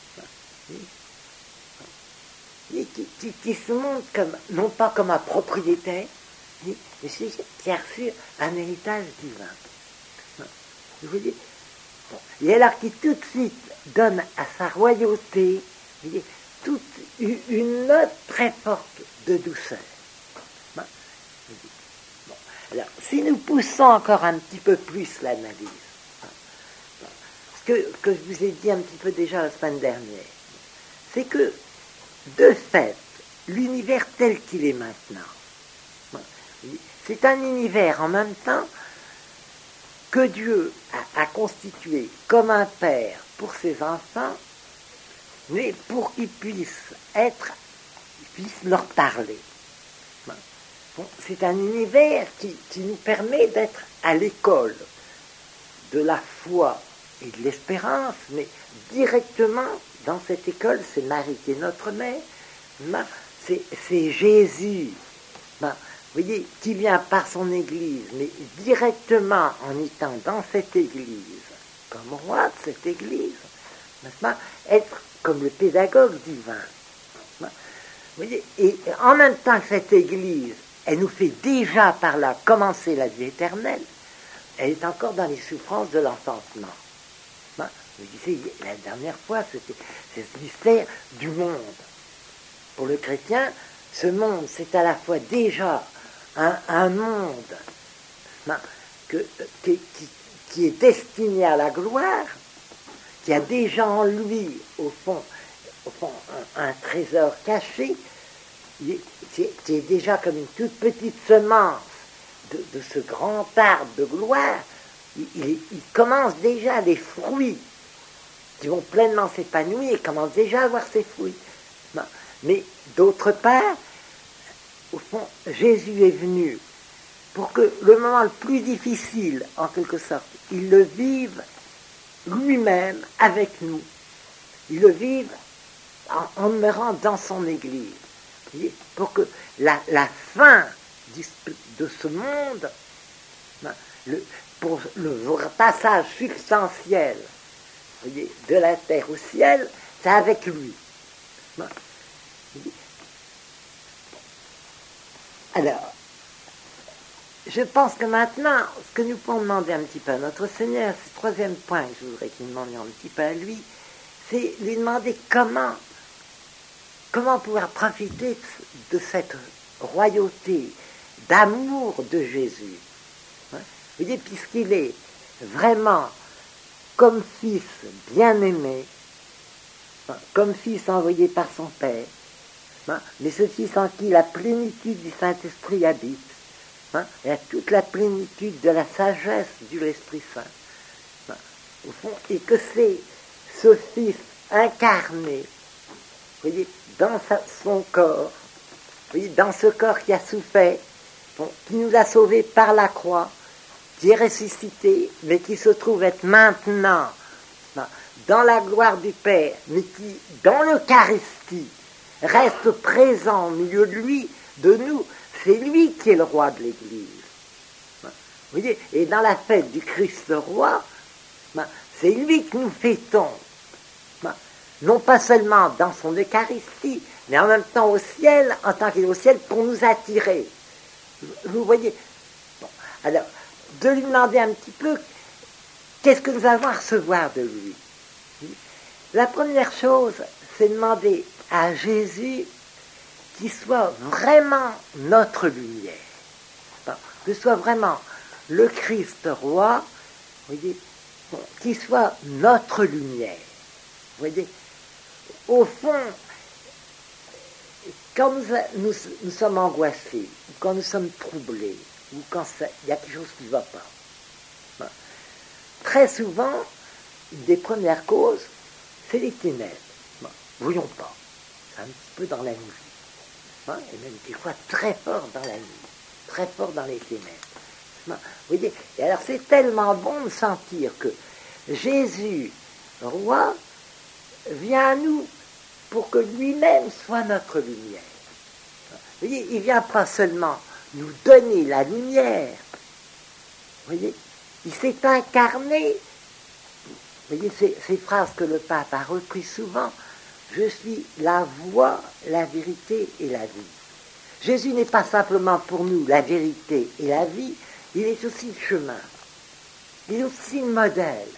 S1: qui se montre comme, non pas comme un propriétaire, mais celui qui a reçu un héritage divin. Vous voyez, et alors qui tout de suite donne à sa royauté, vous voyez, toute une note très forte de douceur. Bon. Alors, si nous poussons encore un petit peu plus l'analyse, ce que je vous ai dit un petit peu déjà la semaine dernière, c'est que, de fait, l'univers tel qu'il est maintenant, c'est un univers en même temps que Dieu a constitué comme un père pour ses enfants, mais pour qu'ils puissent leur parler. Bon, c'est un univers qui nous permet d'être à l'école de la foi et de l'espérance, mais directement dans cette école, c'est Marie qui est notre mère, c'est Jésus, vous voyez, qui vient par son Église, mais directement en étant dans cette Église, comme roi de cette Église, n'est-ce pas, être comme le pédagogue divin. Vous voyez, et en même temps que cette Église, elle nous fait déjà par là commencer la vie éternelle, elle est encore dans les souffrances de l'enfantement. Vous disiez, la dernière fois, c'est ce mystère du monde. Pour le chrétien, ce monde, c'est à la fois déjà un monde qui est destiné à la gloire, qui a déjà en lui, au fond un trésor caché, qui est déjà comme une toute petite semence de ce grand arbre de gloire, il commence déjà les fruits qui vont pleinement s'épanouir et commencent déjà à avoir ses fruits. Mais d'autre part, au fond, Jésus est venu pour que le moment le plus difficile, en quelque sorte, il le vive lui-même avec nous. Il le vive en demeurant dans son Église. Pour que la fin de ce monde, pour le passage substantiel de la terre au ciel, c'est avec lui. Alors, je pense que maintenant, ce que nous pouvons demander un petit peu à notre Seigneur, c'est le troisième point que je voudrais qu'il demande un petit peu à lui, c'est lui demander comment pouvoir profiter de cette royauté d'amour de Jésus. Vous voyez, puisqu'il est vraiment comme fils bien-aimé, comme fils envoyé par son Père, mais ce fils en qui la plénitude du Saint-Esprit habite, et à toute la plénitude de la sagesse de l'Esprit Saint, au fond, et que c'est ce fils incarné, vous voyez, dans son corps, vous voyez, dans ce corps qui a souffert, qui nous a sauvés par la croix, qui est ressuscité, mais qui se trouve être maintenant dans la gloire du Père, mais qui, dans l'Eucharistie, reste présent au milieu de lui, de nous. C'est lui qui est le roi de l'Église. Vous voyez, et dans la fête du Christ le roi, c'est lui que nous fêtons. Non pas seulement dans son Eucharistie, mais en même temps au ciel, en tant qu'il est au ciel, pour nous attirer. Vous voyez. Bon, alors, de lui demander un petit peu qu'est-ce que nous avons à recevoir de lui. La première chose, c'est demander à Jésus qu'il soit vraiment notre lumière. Que soit vraiment le Christ roi, vous voyez, qu'il soit notre lumière. Vous voyez, au fond, quand nous sommes angoissés, ou quand nous sommes troublés, ou quand il y a quelque chose qui ne va pas, très souvent, une des premières causes, c'est les ténèbres. Voyons pas. C'est un petit peu dans la nuit. Et même des fois très fort dans la nuit. Très fort dans les ténèbres. Vous voyez, et alors c'est tellement bon de sentir que Jésus, roi, vient à nous pour que lui-même soit notre lumière. Vous voyez, il ne vient pas seulement nous donner la lumière. Vous voyez, il s'est incarné. Vous voyez, ces phrases que le pape a reprises souvent. Je suis la voie, la vérité et la vie. Jésus n'est pas simplement pour nous la vérité et la vie, il est aussi le chemin. Il est aussi le modèle.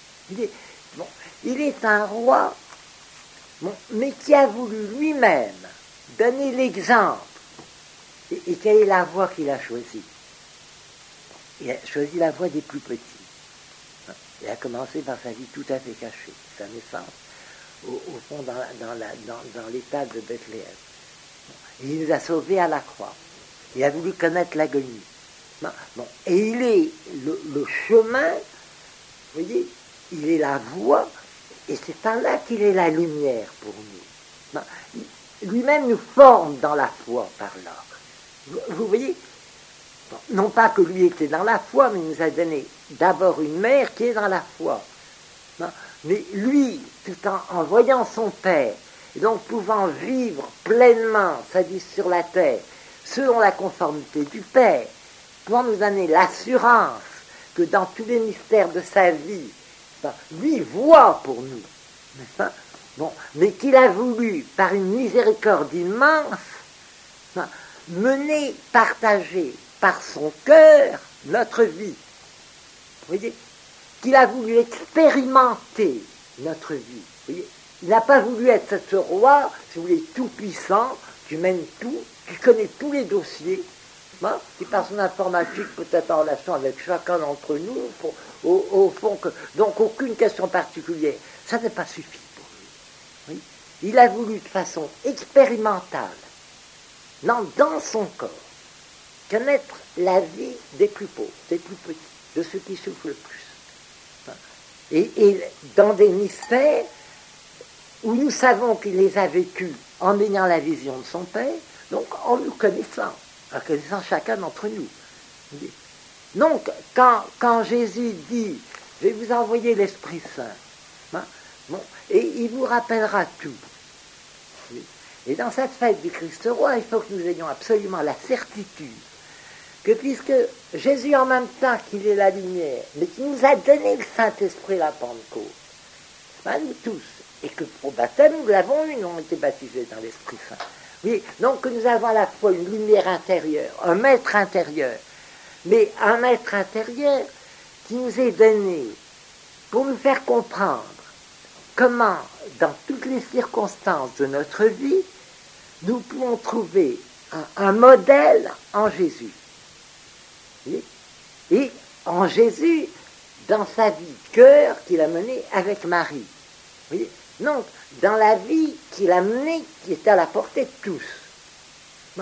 S1: Il est un roi, mais qui a voulu lui-même donner l'exemple. Et quelle est la voie qu'il a choisie? Il a choisi la voie des plus petits. Il a commencé par sa vie tout à fait cachée, sa naissance, au fond dans l'état de Bethléem. Il nous a sauvés à la croix. Il a voulu connaître l'agonie. Et il est le chemin, vous voyez, il est la voie, et c'est par là qu'il est la lumière pour nous. Lui-même nous forme dans la foi par là. Vous voyez, non pas que lui était dans la foi, mais il nous a donné d'abord une mère qui est dans la foi. Mais lui, tout en voyant son Père, et donc pouvant vivre pleinement sa vie sur la terre, selon la conformité du Père, pouvant nous donner l'assurance que dans tous les mystères de sa vie, lui voit pour nous, mais qu'il a voulu, par une miséricorde immense, mener, partager par son cœur notre vie. Vous voyez, qu'il a voulu expérimenter notre vie. Vous voyez, il n'a pas voulu être ce roi, si vous voulez, tout-puissant, qui mène tout, qui connaît tous les dossiers, qui par son informatique peut être en relation avec chacun d'entre nous, au fond, donc aucune question particulière. Ça n'est pas suffi pour lui. Oui. Il a voulu de façon expérimentale, dans son corps, connaître la vie des plus pauvres, des plus petits, de ceux qui souffrent le plus. Et dans des mystères où nous savons qu'il les a vécus en ayant la vision de son Père, donc en nous connaissant chacun d'entre nous. Donc, quand Jésus dit « Je vais vous envoyer l'Esprit Saint », et il vous rappellera tout. Et dans cette fête du Christ roi, il faut que nous ayons absolument la certitude que puisque Jésus, en même temps qu'il est la lumière, mais qui nous a donné le Saint-Esprit la Pentecôte, nous tous, et que au baptême, nous l'avons eu, nous avons été baptisés dans l'Esprit Saint. Oui, donc que nous avons à la fois une lumière intérieure, un maître intérieur, mais un maître intérieur qui nous est donné pour nous faire comprendre comment, dans toutes les circonstances de notre vie, nous pouvons trouver un modèle en Jésus. Et en Jésus, dans sa vie de cœur qu'il a menée avec Marie. Oui. Donc, dans la vie qu'il a menée, qui était à la portée de tous.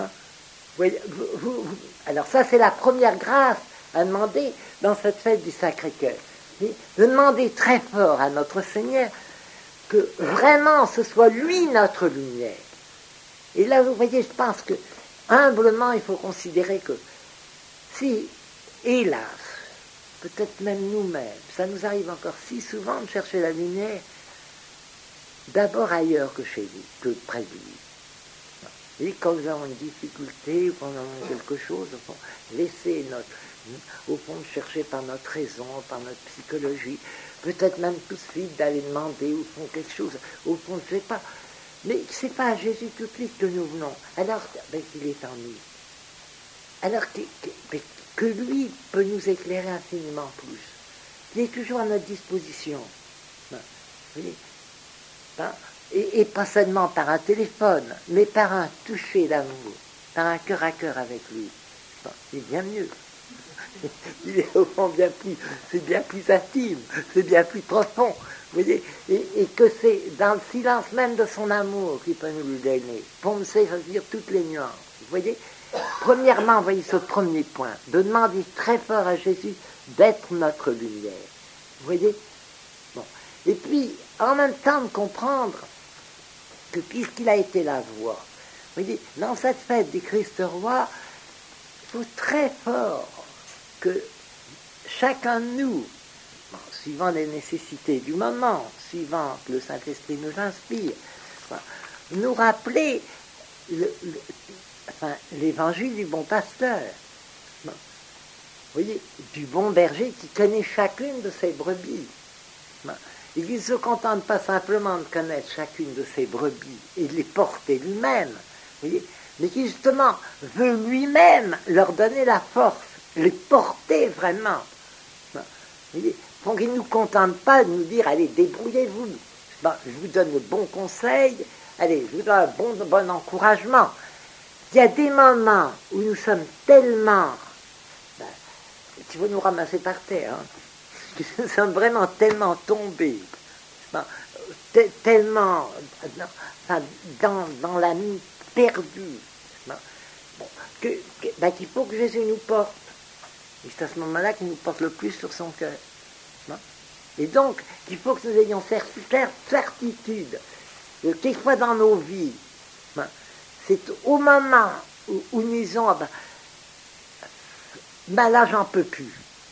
S1: Alors ça, c'est la première grâce à demander dans cette fête du Sacré-Cœur. De demander très fort à notre Seigneur que vraiment ce soit lui notre lumière. Et là, vous voyez, je pense que humblement, il faut considérer que si, hélas, peut-être même nous-mêmes, ça nous arrive encore si souvent de chercher la lumière d'abord ailleurs que chez lui, que près de lui. Et quand nous avons une difficulté, ou quand nous avons quelque chose, au fond, laisser au fond, chercher par notre raison, par notre psychologie, peut-être même tout de suite d'aller demander au fond quelque chose, au fond, je ne sais pas. Mais c'est pas à Jésus tout de suite que nous venons, alors qu'il est en nous. Alors que lui peut nous éclairer infiniment plus. Il est toujours à notre disposition. Vous voyez, et pas seulement par un téléphone, mais par un toucher d'amour, par un cœur à cœur avec lui. C'est bien mieux. Il est au fond c'est bien plus intime, c'est bien plus profond. Vous voyez, et que c'est dans le silence même de son amour qu'il peut nous le donner, pour nous saisir toutes les nuances. Vous voyez, premièrement, voyez ce premier point, de demander très fort à Jésus d'être notre lumière. Vous voyez, bon. Et puis, en même temps, de comprendre que puisqu'il a été la voix, vous voyez, dans cette fête du Christ roi, il faut très fort que chacun de nous, suivant les nécessités du moment, suivant que le Saint-Esprit nous inspire, nous rappeler l'évangile du bon pasteur. Vous voyez, du bon berger qui connaît chacune de ses brebis. Et qui ne se contente pas simplement de connaître chacune de ses brebis et de les porter lui-même, vous voyez, mais qui justement veut lui-même leur donner la force, les porter vraiment. Vous voyez, donc il ne nous contente pas de nous dire, allez, débrouillez-vous, je vous donne le bon conseil, allez, je vous donne un bon encouragement. Il y a des moments où nous sommes tellement, tu vas nous ramasser par terre, nous sommes vraiment tellement tombés, tellement dans la nuit perdue, qu'il faut que Jésus nous porte. Et c'est à ce moment-là qu'il nous porte le plus sur son cœur. Et donc, il faut que nous ayons certitude que quelquefois dans nos vies, c'est au moment où nous disons, là j'en peux plus.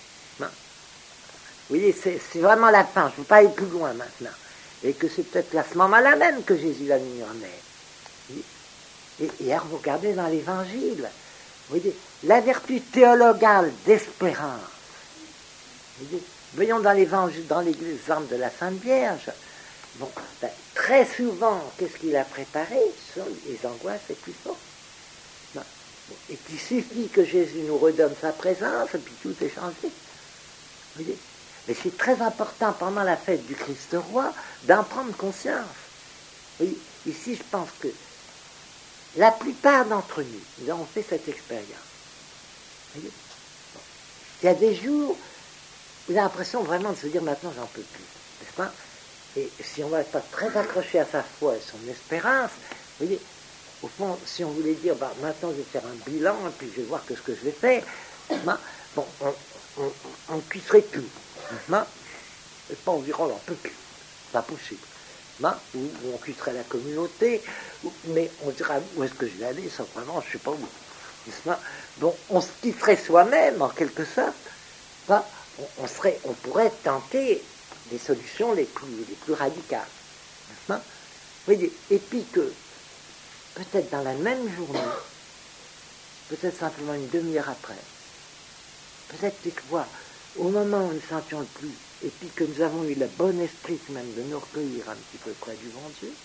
S1: Vous voyez, c'est vraiment la fin, je ne veux pas aller plus loin maintenant. Et que c'est peut-être à ce moment-là même que Jésus l'a mis en air. Et alors vous regardez dans l'Évangile, vous voyez, la vertu théologale d'espérance. Voyons dans l'Évangile, dans l'exemple de la Sainte Vierge. Bon, très souvent, qu'est-ce qu'il a préparé? Ce sont les angoisses les plus fortes. Et qu'il suffit que Jésus nous redonne sa présence, et puis tout est changé. Vous voyez? Mais c'est très important pendant la fête du Christ roi d'en prendre conscience. Oui, ici, je pense que la plupart d'entre nous avons fait cette expérience. Vous voyez, bon. Il y a des jours où vous avez l'impression vraiment de se dire maintenant j'en peux plus, n'est-ce pas? Et si on ne va pas très accroché à sa foi et son espérance, vous voyez, au fond, si on voulait dire, maintenant je vais faire un bilan, et puis je vais voir que ce que je vais faire, bon, on quitterait tout. Et pas environ, on n'en peut plus. Pas possible. Ou on quitterait la communauté, mais on dirait où est-ce que je vais aller, ça vraiment, je ne sais pas où. Bon, on se quitterait soi-même, en quelque sorte. On pourrait tenter des solutions les plus radicales. Vous voyez, et puis que, peut-être dans la même journée, peut-être simplement une demi-heure après, peut-être quelquefois, au moment où nous ne sentions le plus, et puis que nous avons eu le bon esprit même de nous recueillir un petit peu près du bon Dieu,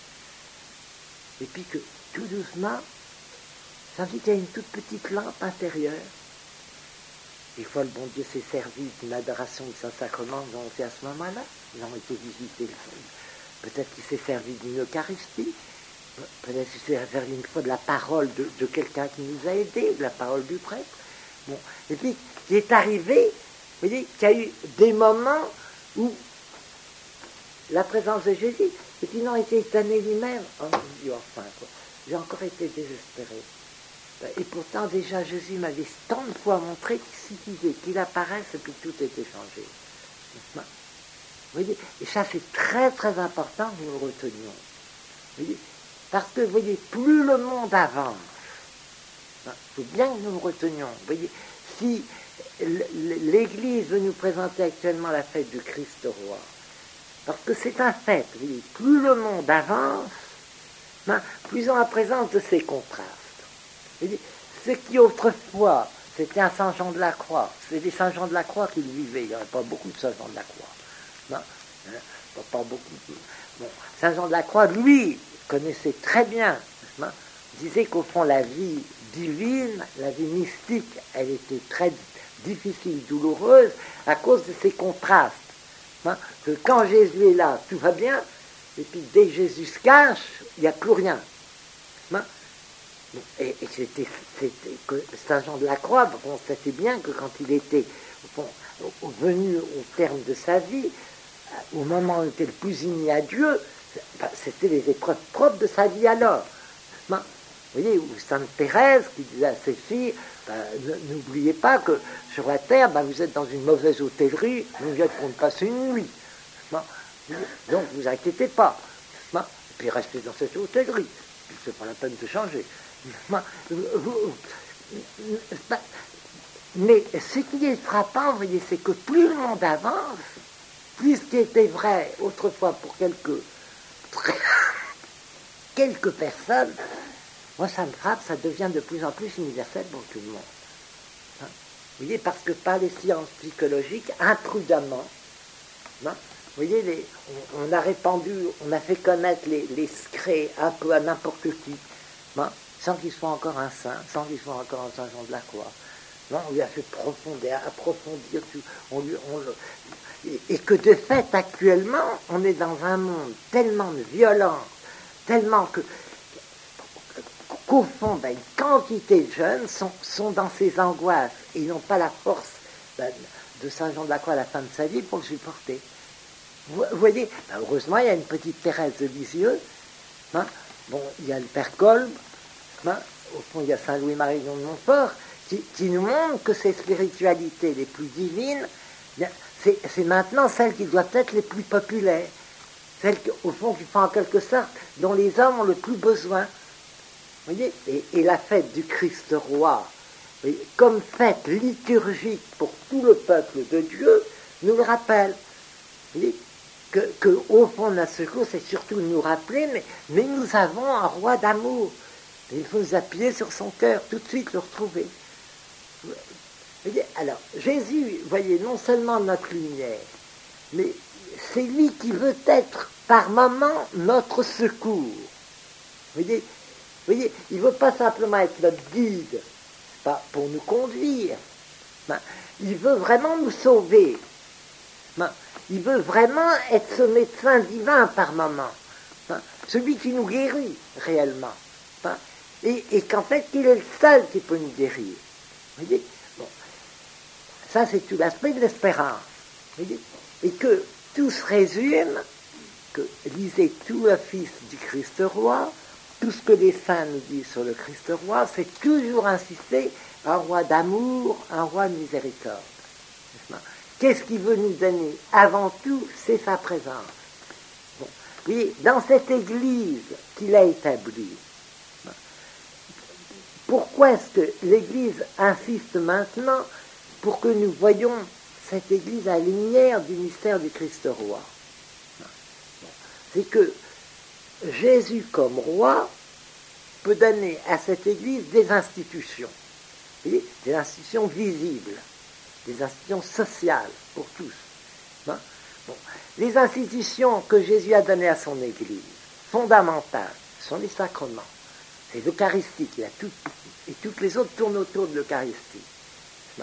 S1: et puis que tout doucement, ça dit qu'il y a une toute petite lampe intérieure. Des fois, le bon Dieu s'est servi d'une adoration du Saint-Sacrement, donc c'est à ce moment-là, ils ont été visités. Peut-être qu'il s'est servi d'une Eucharistie, peut-être qu'il s'est servi une fois de la parole de quelqu'un qui nous a aidés, de la parole du prêtre. Bon. Et puis, il est arrivé, vous voyez, qu'il y a eu des moments où la présence de Jésus, et puis non, était étonné lui-même. Oh mon Dieu, enfin, quoi. J'ai encore été désespéré. Et pourtant, déjà, Jésus m'avait tant de fois montré qu'il suffisait qu'il apparaisse et puis tout était changé. Vous voyez, et ça, c'est très, très important que nous le retenions. Vous voyez, parce que, vous voyez, plus le monde avance, il faut bien que nous le retenions. Vous voyez, si l'Église veut nous présenter actuellement la fête du Christ roi, parce que c'est un fait, vous voyez, plus le monde avance, plus on a présence de ces contrastes. Vous voyez, ce qui autrefois, c'était un Saint Jean de la Croix, c'était des Saint Jean de la Croix qui le vivaient, il n'y avait pas beaucoup de Saint Jean de la Croix. Pas beaucoup. Bon, Saint Jean de la Croix, lui, connaissait très bien, disait qu'au fond, la vie divine, la vie mystique, elle était très difficile, douloureuse, à cause de ces contrastes. Que quand Jésus est là, tout va bien, et puis dès que Jésus se cache, il n'y a plus rien. Et c'était que Saint Jean de la Croix, on savait bien que quand il était venu au terme de sa vie, au moment où il était le plus uni à Dieu, c'était les épreuves propres de sa vie alors. Vous voyez, ou Sainte Thérèse qui disait à ses filles, n'oubliez pas que sur la terre, vous êtes dans une mauvaise hôtellerie, vous êtes pour passer une nuit. Donc vous inquiétez pas. Et puis restez dans cette hôtellerie. C'est pas la peine de changer. Mais ce qui est frappant, vous voyez, c'est que plus le monde avance, plus ce qui était vrai autrefois pour quelques personnes, moi ça me frappe, ça devient de plus en plus universel pour tout le monde. Vous voyez, parce que par les sciences psychologiques, imprudemment, vous voyez, on a répandu, on a fait connaître les secrets un peu à n'importe qui, sans qu'il soit encore un saint, sans qu'il soit encore un Saint Jean de la Croix. On lui a fait approfondir tout. Et que de fait, actuellement, on est dans un monde tellement de violence, tellement qu'au fond, une quantité de jeunes sont dans ces angoisses et ils n'ont pas la force de Saint Jean de la Croix à la fin de sa vie pour le supporter. Vous voyez, heureusement, il y a une petite Thérèse de Lisieux, bon, il y a le Père Kolb, au fond, il y a Saint Louis-Marie de Montfort, qui nous montre que ces spiritualités les plus divines, c'est maintenant celles qui doivent être les plus populaires, celles au fond qui font en quelque sorte dont les hommes ont le plus besoin. Vous voyez, et la fête du Christ roi, comme fête liturgique pour tout le peuple de Dieu, nous le rappelle. Vous voyez, que au fond de notre secours, c'est surtout nous rappeler, mais nous avons un roi d'amour. Et il faut nous appuyer sur son cœur, tout de suite le retrouver. Alors, Jésus, voyez, non seulement notre lumière, mais c'est lui qui veut être par moments notre secours. Vous voyez, il ne veut pas simplement être notre guide, pas pour nous conduire. Il veut vraiment nous sauver. Il veut vraiment être ce médecin divin par moments. Celui qui nous guérit réellement. Et qu'en fait, il est le seul qui peut nous guérir. Vous voyez, bon. Ça, c'est tout l'aspect de l'espérance. Vous voyez, et que tout se résume, que lisez tout l'office du Christ roi, tout ce que les saints nous disent sur le Christ roi, c'est toujours insister un roi d'amour, un roi de miséricorde. Qu'est-ce qu'il veut nous donner? Avant tout, c'est sa présence. Bon. Oui, dans cette Église qu'il a établie, pourquoi est-ce que l'Église insiste maintenant pour que nous voyions cette Église à la lumière du mystère du Christ roi? C'est que Jésus comme roi peut donner à cette Église des institutions, des institutions visibles, des institutions sociales pour tous. Bon. Les institutions que Jésus a données à son Église, fondamentales, sont les sacrements. C'est l'Eucharistie qui a tout, et toutes les autres tournent autour de l'Eucharistie. Bon.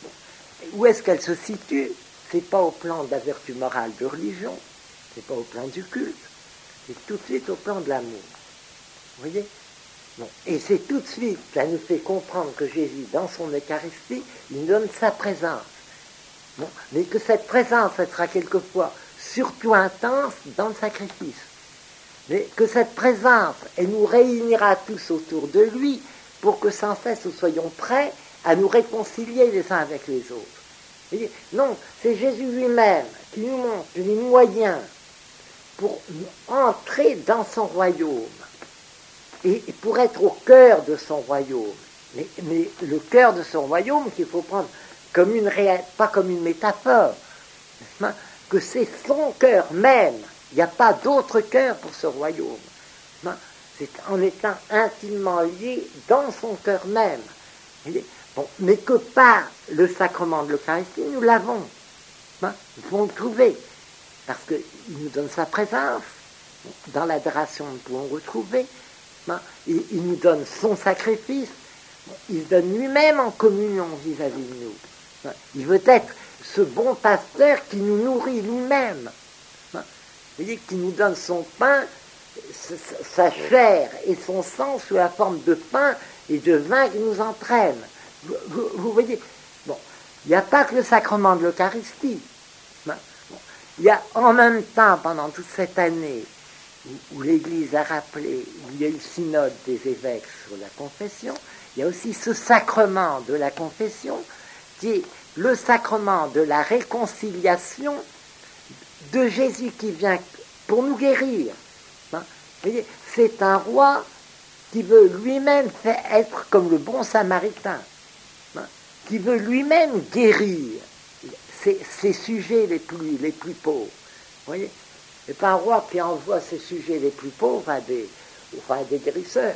S1: Où est-ce qu'elle se situe? C'est pas au plan de la vertu morale de religion, c'est pas au plan du culte, c'est tout de suite au plan de l'amour. Vous voyez? Bon. Et c'est tout de suite, ça nous fait comprendre que Jésus, dans son Eucharistie, il nous donne sa présence. Bon. Mais que cette présence, elle sera quelquefois surtout intense dans le sacrifice. Mais que cette présence, elle nous réunira tous autour de lui pour que sans cesse nous soyons prêts à nous réconcilier les uns avec les autres. Vous voyez? Non, c'est Jésus lui-même qui nous montre les moyens pour entrer dans son royaume et pour être au cœur de son royaume. Mais le cœur de son royaume qu'il faut prendre comme pas comme une métaphore, que c'est son cœur même. Il n'y a pas d'autre cœur pour ce royaume. C'est en étant intimement lié dans son cœur même. Bon, mais que par le sacrement de l'Eucharistie, nous l'avons. Nous pouvons le trouver. Parce qu'il nous donne sa présence. Dans l'adoration, nous pouvons le retrouver. Il nous donne son sacrifice. Il se donne lui-même en communion vis-à-vis de nous. Il veut être ce bon pasteur qui nous nourrit lui-même. Vous voyez, qui nous donne son pain, sa chair et son sang sous la forme de pain et de vin qui nous entraîne. Vous voyez, bon, il n'y a pas que le sacrement de l'Eucharistie. Il y a en même temps, pendant toute cette année, où l'Église a rappelé, où il y a eu le synode des évêques sur la confession, il y a aussi ce sacrement de la confession, qui est le sacrement de la réconciliation de Jésus qui vient pour nous guérir. Vous voyez, c'est un roi qui veut lui-même être comme le bon samaritain, qui veut lui-même guérir ses sujets les plus pauvres. Vous voyez, c'est pas un roi qui envoie ses sujets les plus pauvres à des guérisseurs.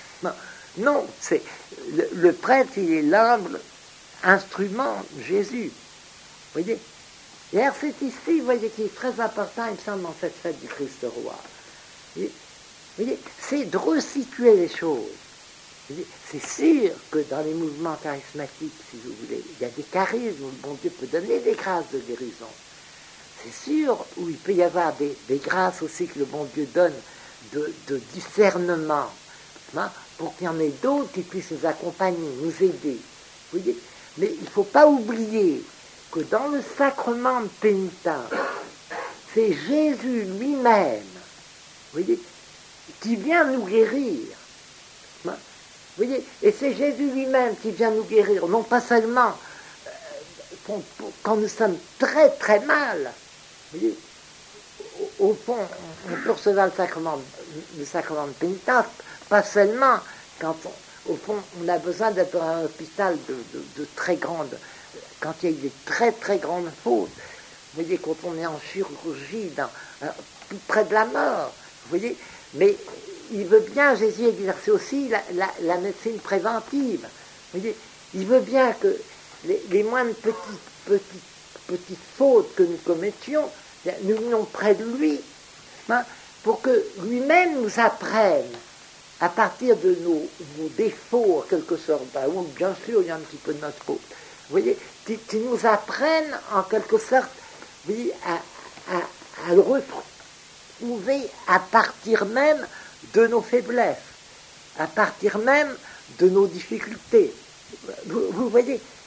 S1: Non, c'est le prêtre, il est l'humble instrument de Jésus. Vous voyez? Et alors c'est ici, vous voyez, qui est très important, il me semble, dans cette fête du Christ roi. Vous voyez, c'est de resituer les choses. C'est sûr que dans les mouvements charismatiques, si vous voulez, il y a des charismes où le bon Dieu peut donner des grâces de guérison. C'est sûr où il peut y avoir des grâces aussi que le bon Dieu donne de discernement, pour qu'il y en ait d'autres qui puissent nous accompagner, nous aider. Vous voyez? Mais il ne faut pas oublier que dans le sacrement de pénitence, c'est Jésus lui-même, vous voyez, qui vient nous guérir. Vous voyez, et c'est Jésus lui-même qui vient nous guérir, non pas seulement quand nous sommes très très mal. Vous voyez, au fond, on peut recevoir le sacrement de pénitence, pas seulement quand au fond on a besoin d'être dans un hôpital de très grande, quand il y a eu des très très grandes fautes. Vous voyez, quand on est en chirurgie, tout près de la mort. Vous voyez, mais il veut bien, Jésus, exercer aussi la médecine préventive. Vous voyez, il veut bien que les moindres petites fautes que nous commettions, nous venions près de lui, pour que lui-même nous apprenne, à partir de nos défauts, en quelque sorte, où bien sûr il y a un petit peu de notre faute, vous voyez, qui nous apprenne, en quelque sorte, vous voyez, à le retrouver à partir même de nos faiblesses, à partir même de nos difficultés. Vous voyez,